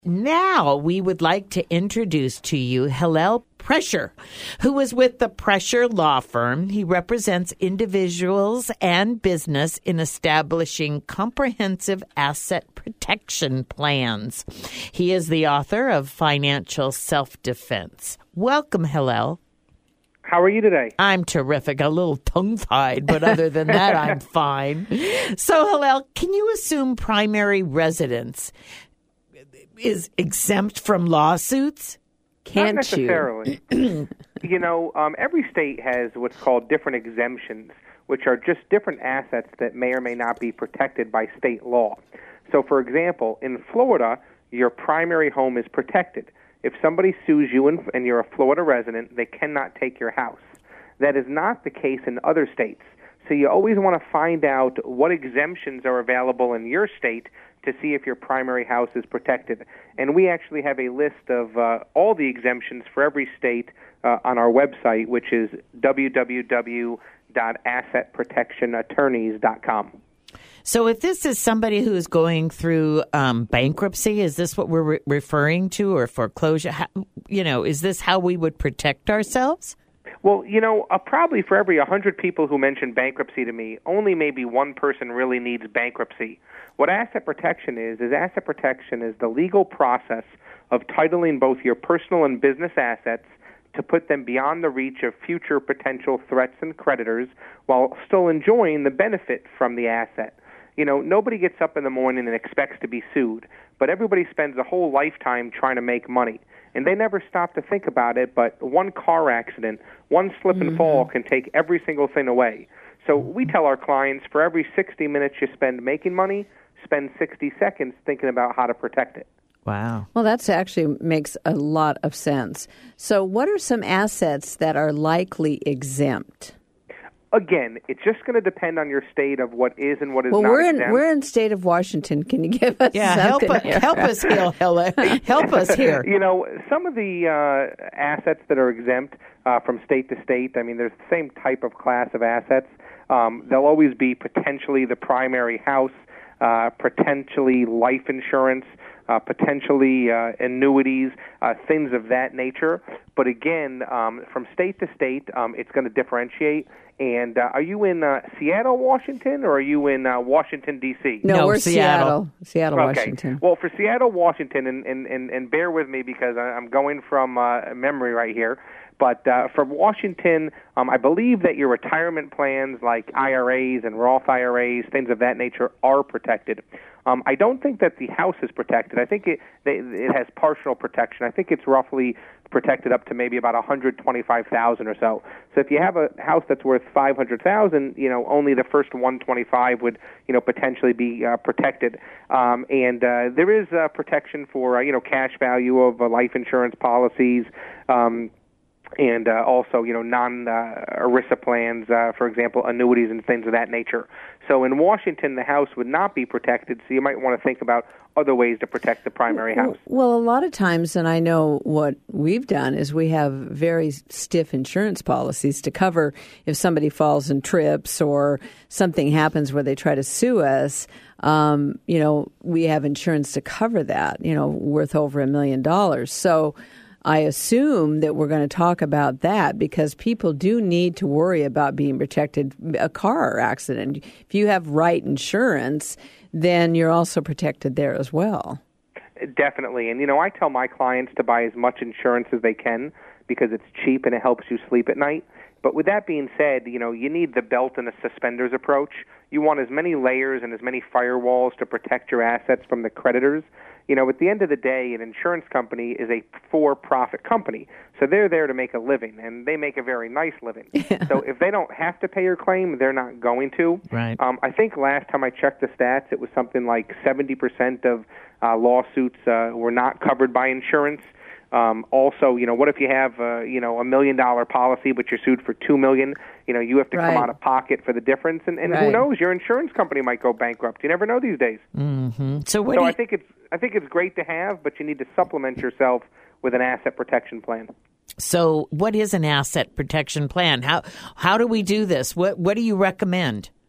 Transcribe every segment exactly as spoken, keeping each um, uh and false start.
Now we would like to introduce to you Hillel Prescher, who is with the Prescher Law Firm. He represents individuals and business in establishing comprehensive asset protection plans. He is the author of Financial Self-Defense. Welcome, Hillel. How are you today? I'm terrific. A little tongue-tied, but other than that, I'm fine. So, Hillel, can you assume primary residence is exempt from lawsuits? Can't Not necessarily. you? you know, um, every state has what's called different exemptions, which are just different assets that may or may not be protected by state law. So, for example, in Florida, your primary home is protected. If somebody sues you and, and you're a Florida resident, they cannot take your house. That is not the case in other states. So you always want to find out what exemptions are available in your state to see if your primary house is protected. And we actually have a list of uh, all the exemptions for every state uh, on our website, which is w w w dot asset protection attorneys dot com. So if this is somebody who is going through um, bankruptcy, is this what we're re- referring to, or foreclosure? How, you know, is this how we would protect ourselves? Well, you know, uh, probably for every one hundred people who mention bankruptcy to me, only maybe one person really needs bankruptcy. What asset protection is, is asset protection is the legal process of titling both your personal and business assets to put them beyond the reach of future potential threats and creditors while still enjoying the benefit from the asset. You know, nobody gets up in the morning and expects to be sued, but everybody spends a whole lifetime trying to make money. And they never stop to think about it, but one car accident, one slip and mm-hmm. fall can take every single thing away. So we tell our clients, for every sixty minutes you spend making money, spend sixty seconds thinking about how to protect it. Wow. Well, that actually makes a lot of sense. So what are some assets that are likely exempt? Again, it's just going to depend on your state of what is and what is well, not we're in, exempt. We're in the state of Washington. Can you give us yeah, help, here? help us here, Hillel. Help us here. You know, some of the uh, assets that are exempt uh, from state to state, I mean, there's the same type of class of assets. Um, they'll always be potentially the primary house, uh, potentially life insurance, Uh, potentially uh, annuities, uh, things of that nature. But again, um, from state to state, um, it's going to differentiate. And uh, are you in uh, Seattle, Washington, or are you in uh, Washington, D C? No, no we're Seattle. Seattle, Seattle, okay. Washington. Well, for Seattle, Washington, and, and, and, and bear with me because I'm going from uh, memory right here. But uh, for Washington, um, I believe that your retirement plans like I R As and Roth I R As, things of that nature, are protected. Um, I don't think that the house is protected. I think it it has partial protection. I think it's roughly protected up to maybe about one hundred twenty-five thousand dollars or so. So if you have a house that's worth five hundred thousand dollars, you know, only the first one hundred twenty-five thousand dollars would, you know, potentially be uh, protected. Um, and uh, there is uh, protection for, uh, you know, cash value of uh, life insurance policies. Um, and uh, also, you know, non-ERISA uh, plans, uh, for example, annuities and things of that nature. So in Washington, the house would not be protected, so you might want to think about other ways to protect the primary house. Well, a lot of times, and I know what we've done, is we have very stiff insurance policies to cover if somebody falls and trips or something happens where they try to sue us. Um, you know, we have insurance to cover that, you know, worth over a million dollars. So I assume that we're going to talk about that because people do need to worry about being protected. A car accident, if you have right insurance, then you're also protected there as well. Definitely. And, you know, I tell my clients to buy as much insurance as they can because it's cheap and it helps you sleep at night. But with that being said, you know, you need the belt and the suspenders approach. You want as many layers and as many firewalls to protect your assets from the creditors. You know, at the end of the day, an insurance company is a for-profit company. So they're there to make a living, and they make a very nice living. Yeah. So if they don't have to pay your claim, they're not going to. Right. Um, I think last time I checked the stats, it was something like seventy percent of uh, lawsuits uh, were not covered by insurance. Um, also, you know, what if you have, uh, you know, a million dollar policy, but you're sued for two million? You know, you have to right. come out of pocket for the difference, and, and right. who knows? Your insurance company might go bankrupt. You never know these days. Mm-hmm. So, what so do you... I think it's I think it's great to have, but you need to supplement yourself with an asset protection plan. So, what is an asset protection plan? How how do we do this? What what do you recommend?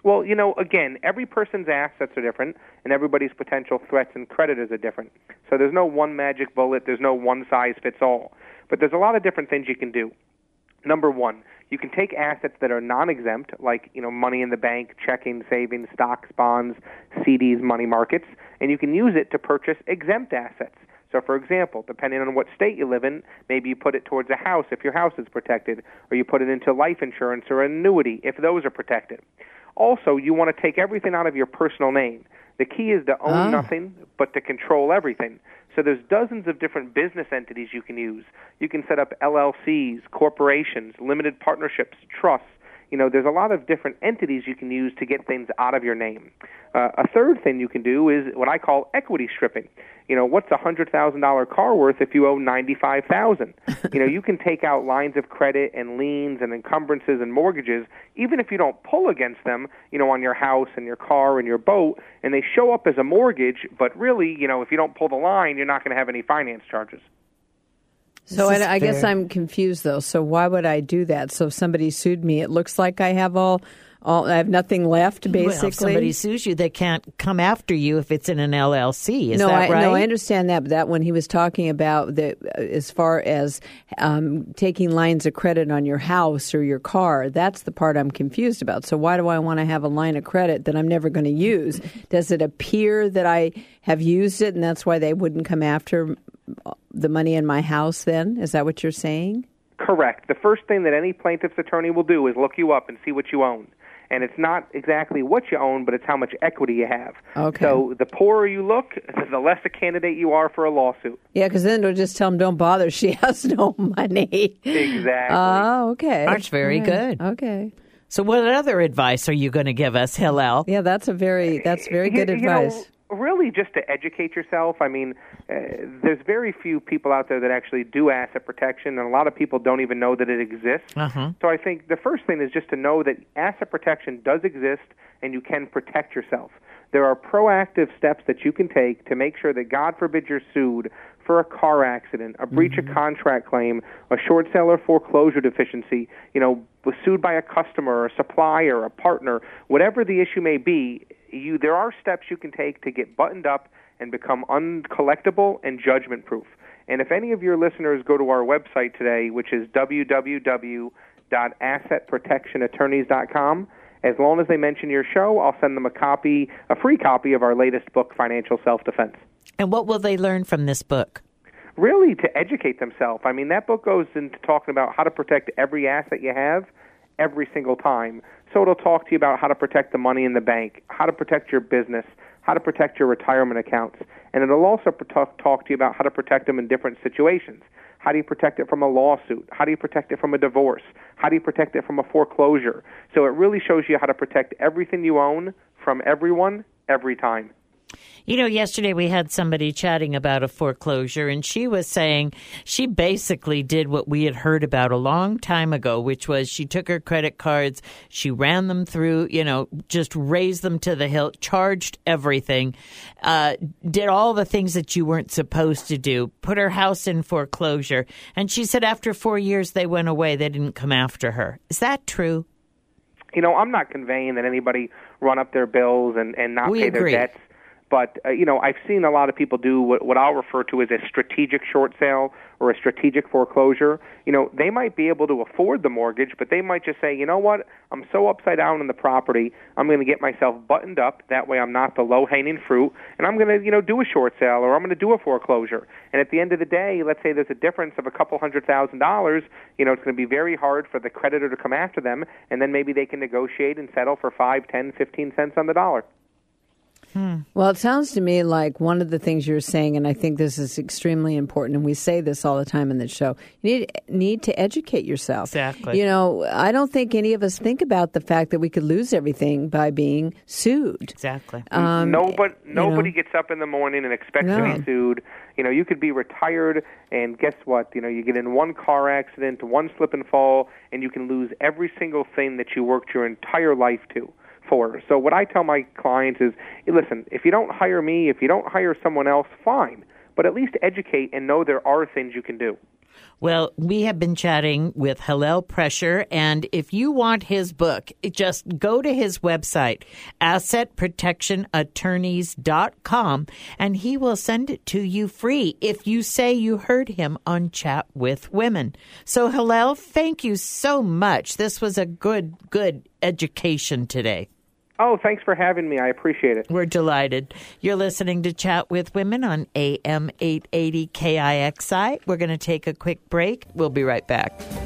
Well, you know, again, every person's assets are different, and everybody's potential threats and creditors are different. So there's no one magic bullet. There's no one-size-fits-all. But there's a lot of different things you can do. Number one, you can take assets that are non-exempt, like, you know, money in the bank, checking, savings, stocks, bonds, C Ds, money markets, and you can use it to purchase exempt assets. So, for example, depending on what state you live in, maybe you put it towards a house if your house is protected, or you put it into life insurance or an annuity if those are protected. Also, you want to take everything out of your personal name. The key is to own oh. nothing, but to control everything. So there's dozens of different business entities you can use. You can set up L L Cs, corporations, limited partnerships, trusts. You know, there's a lot of different entities you can use to get things out of your name. Uh, a third thing you can do is what I call equity stripping. You know, what's a one hundred thousand dollars car worth if you owe ninety-five thousand dollars? You know, you can take out lines of credit and liens and encumbrances and mortgages, even if you don't pull against them, you know, on your house and your car and your boat, and they show up as a mortgage, but really, you know, if you don't pull the line, you're not going to have any finance charges. So I, I guess I'm confused, though. So why would I do that? So if somebody sued me, it looks like I have all, all I have nothing left, basically. Well, if somebody sues you, they can't come after you if it's in an L L C. Is no, that I, right? No, I understand that. But that when he was talking about the, as far as um, taking lines of credit on your house or your car, that's the part I'm confused about. So why do I want to have a line of credit that I'm never going to use? Does it appear that I have used it, and that's why they wouldn't come after the money in my house then? Is that what you're saying? Correct. The first thing that any plaintiff's attorney will do is look you up and see what you own. And it's not exactly what you own, but it's how much equity you have. Okay. So the poorer you look, the less a candidate you are for a lawsuit. Yeah, because then it'll just tell them, don't bother, she has no money. Exactly. Oh, okay. That's very right. good. Okay. So what other advice are you going to give us, Hillel? Yeah, that's a very that's very good you, advice. You know, really just to educate yourself. I mean, uh, there's very few people out there that actually do asset protection, and a lot of people don't even know that it exists. Uh-huh. So I think the first thing is just to know that asset protection does exist and you can protect yourself. There are proactive steps that you can take to make sure that, God forbid, you're sued for a car accident, a breach mm-hmm. of contract claim, a short sale or foreclosure deficiency, you know, was sued by a customer, a supplier, a partner, whatever the issue may be. You, there are steps you can take to get buttoned up and become uncollectible and judgment-proof. And if any of your listeners go to our website today, which is w w w dot asset protection attorneys dot com, as long as they mention your show, I'll send them a copy, a free copy of our latest book, Financial Self-Defense. And what will they learn from this book? Really, to educate themselves. I mean, that book goes into talking about how to protect every asset you have every single time. So it'll talk to you about how to protect the money in the bank, how to protect your business, how to protect your retirement accounts. And it'll also talk, talk to you about how to protect them in different situations. How do you protect it from a lawsuit? How do you protect it from a divorce? How do you protect it from a foreclosure? So it really shows you how to protect everything you own from everyone, every time. You know, yesterday we had somebody chatting about a foreclosure, and she was saying she basically did what we had heard about a long time ago, which was she took her credit cards, she ran them through, you know, just raised them to the hilt, charged everything, uh, did all the things that you weren't supposed to do, put her house in foreclosure. And she said after four years they went away. They didn't come after her. Is that true? You know, I'm not conveying that anybody run up their bills and, and not we pay agree. their debts. But, uh, you know, I've seen a lot of people do what, what I'll refer to as a strategic short sale or a strategic foreclosure. You know, they might be able to afford the mortgage, but they might just say, you know what, I'm so upside down in the property, I'm going to get myself buttoned up. That way I'm not the low-hanging fruit. And I'm going to, you know, do a short sale or I'm going to do a foreclosure. And at the end of the day, let's say there's a difference of a couple hundred thousand dollars, you know, it's going to be very hard for the creditor to come after them, and then maybe they can negotiate and settle for five, ten, fifteen cents on the dollar. Hmm. Well, it sounds to me like one of the things you're saying, and I think this is extremely important, and we say this all the time in the show, you need, need to educate yourself. Exactly. You know, I don't think any of us think about the fact that we could lose everything by being sued. Exactly. Um, nobody nobody you know, gets up in the morning and expects no. to be sued. You know, you could be retired, and guess what? You know, you get in one car accident, one slip and fall, and you can lose every single thing that you worked your entire life to. For. So what I tell my clients is, hey, listen, if you don't hire me, if you don't hire someone else, fine. But at least educate and know there are things you can do. Well, we have been chatting with Hillel Prescher, and if you want his book, just go to his website, asset protection attorneys dot com, and he will send it to you free if you say you heard him on Chat with Women. So, Hillel, thank you so much. This was a good, good education today. Oh, thanks for having me. I appreciate it. We're delighted. You're listening to Chat with Women on A M eight eighty K I X I. We're going to take a quick break. We'll be right back.